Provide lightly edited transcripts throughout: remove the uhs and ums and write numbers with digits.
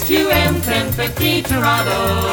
CHUM 1050 Toronto.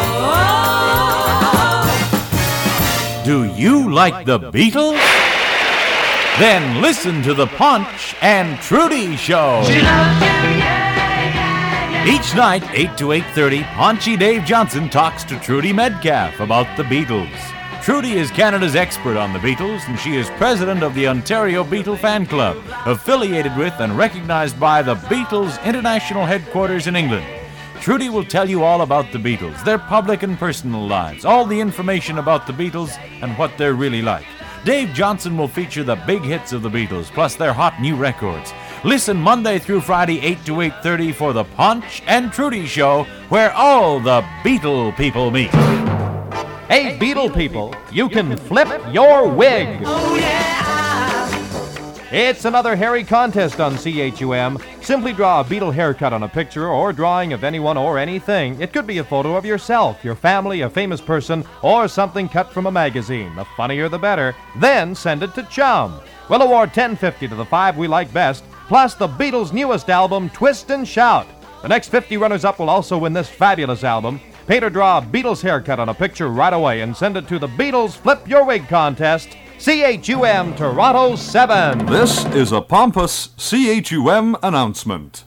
Do you like the Beatles? Then listen to the Punch and Trudy Show. She loves you, yeah. Each night, 8 to 8:30, Paunchy Dave Johnson talks to Trudy Metcalf about the Beatles. Trudy is Canada's expert on the Beatles, and she is president of the Ontario Beatle Fan Club, affiliated with and recognized by the Beatles' international headquarters in England. Trudy will tell you all about the Beatles, their public and personal lives, all the information about the Beatles and what they're really like. Dave Johnson will feature the big hits of the Beatles, plus their hot new records. Listen Monday through Friday, 8 to 8:30 for the Punch and Trudy Show, where all the Beatle people meet. Hey, Beatle people, you can flip your wig. Oh, yeah. It's another hairy contest on CHUM. Simply draw a Beatle haircut on a picture or drawing of anyone or anything. It could be a photo of yourself, your family, a famous person, or something cut from a magazine. The funnier the better. Then send it to Chum. We'll award $10.50 to the 5 we like best, plus the Beatles' newest album, Twist and Shout. The next 50 runners-up will also win this fabulous album. Paint or draw a Beatles haircut on a picture right away and send it to the Beatles Flip Your Wig Contest, CHUM Toronto 7. This is a pompous CHUM announcement.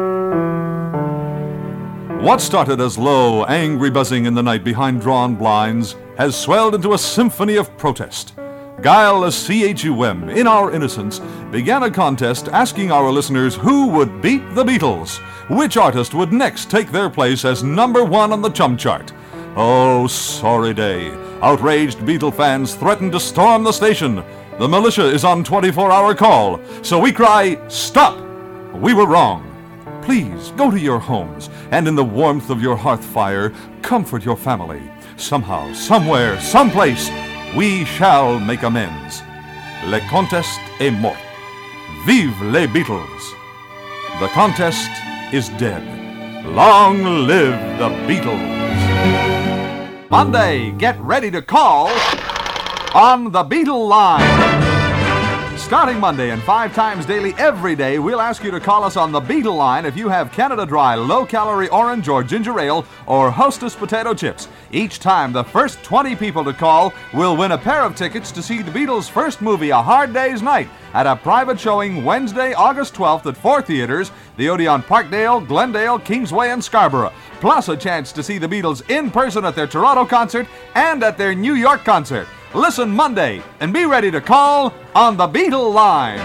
What started as low, angry buzzing in the night behind drawn blinds has swelled into a symphony of protest. Guileless CHUM, in our innocence, began a contest asking our listeners who would beat the Beatles, which artist would next take their place as number one on the Chum chart. Oh, sorry day. Outraged Beatle fans threatened to storm the station. The militia is on 24-hour call, so we cry, stop! We were wrong. Please go to your homes, and in the warmth of your hearth fire, comfort your family. Somehow, somewhere, someplace, we shall make amends. Le contest est mort. Vive les Beatles! The contest is dead. Long live the Beatles! Monday, get ready to call on the Beatle line. Starting Monday and 5 times daily every day, we'll ask you to call us on the Beatle line if you have Canada Dry low-calorie orange or ginger ale or Hostess potato chips. Each time, the first 20 people to call will win a pair of tickets to see the Beatles' first movie, A Hard Day's Night, at a private showing Wednesday, August 12th at 4 theaters, the Odeon Parkdale, Glendale, Kingsway, and Scarborough. Plus a chance to see the Beatles in person at their Toronto concert and at their New York concert. Listen Monday and be ready to call on the Beatle line.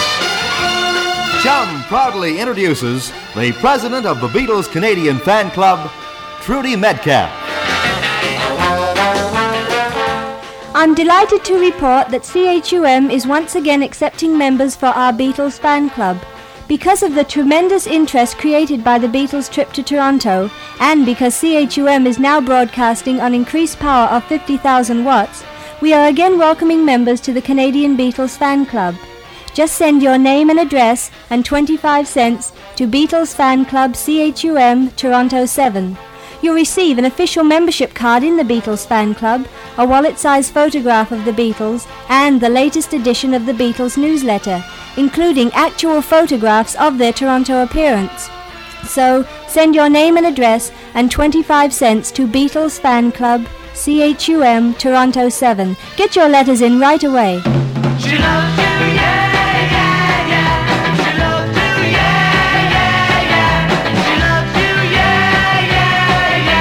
Chum proudly introduces the president of the Beatles Canadian Fan Club, Trudy Metcalf. I'm delighted to report that CHUM is once again accepting members for our Beatles Fan Club. Because of the tremendous interest created by the Beatles' trip to Toronto, and because CHUM is now broadcasting on increased power of 50,000 watts, we are again welcoming members to the Canadian Beatles Fan Club. Just send your name and address and 25 cents to Beatles Fan Club CHUM Toronto 7. You'll receive an official membership card in the Beatles Fan Club, a wallet-sized photograph of the Beatles, and the latest edition of the Beatles newsletter, including actual photographs of their Toronto appearance. So, send your name and address and 25 cents to Beatles Fan Club, CHUM Toronto 7. Get your letters in right away. She loves you, yeah, yeah, yeah. She loves you, yeah, yeah, yeah. She loves you, yeah, yeah,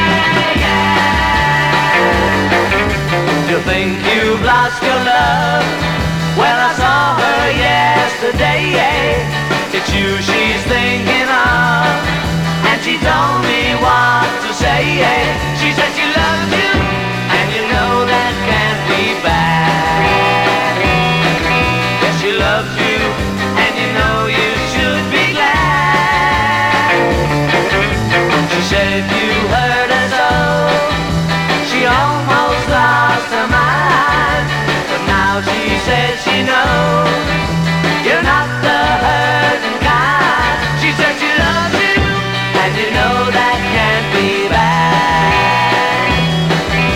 yeah, yeah. You think you've lost your love? Well, I saw her yesterday. It's you she's thinking of, and she told me what to say. She said she loves you, and you know that can't be bad. Yes, she loves you, and you know you should be glad. She said if you hurt her so, she almost lost her mind. But now she says she knows you're not the hurting kind. She said she loves you, and you know that can't be bad.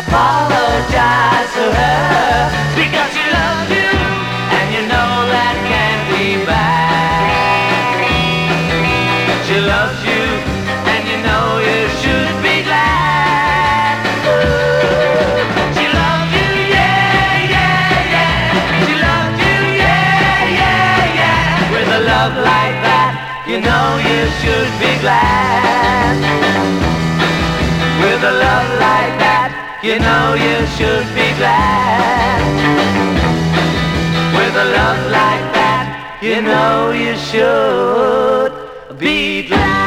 apologize to her because she loves you and you know that can't be bad. She loves you and you know you should be glad. Ooh, she loves you, yeah, yeah, yeah. She loves you, yeah, yeah, yeah. With a love like that, you know you should be glad. With a love like that, you know you should be glad. With a love like that, you know you should be glad.